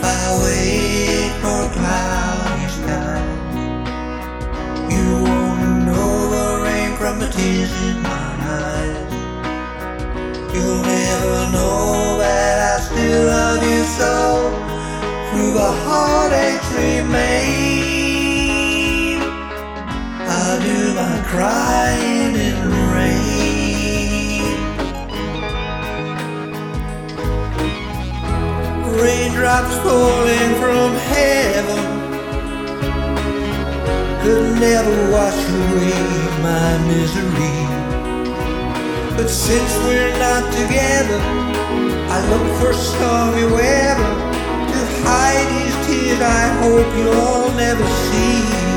I wait for cloudy skies. You won't know the rain from the tears in my eyes. You'll never know that I still love you so. Through the heartaches remain, I'll do my crying in the rain. Raindrops falling from heaven could never wash away my misery. But since we're not together, I look for stormy weather to hide these tears I hope you'll never see.